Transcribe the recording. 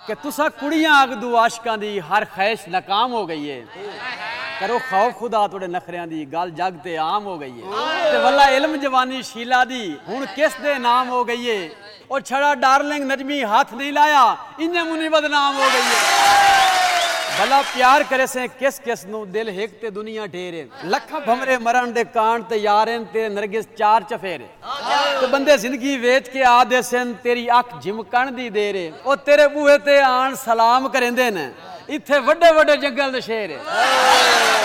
कि तुसा कुड़ियां आगदू आशकां दी हर ख्वाहिश नाकाम हो गई है करो खौफ खुदा तोड़े नखरियां दी गल जग ते आम हो गई है ते वल्ला इल्म जवानी शीला दी हुण किस दे नाम हो गई है और छड़ा डार्लिंग नजमी हाथ नहीं लाया इन्ने मुनी बदनाम हो गई है भला प्यार करे से किस किस नू दिल हिक ते दुनिया ढेरे लखा भमरे मरण दे कान ते यारें ते नरगिस चार चफेरे तो बंदे जिंदगी वेच के आ दे सन तेरी अख झिमकण दी देरे ओ तेरे बूहे ते आन सलाम करेंदे ने इत्थे वड्डे वड्डे जंगल दे शेर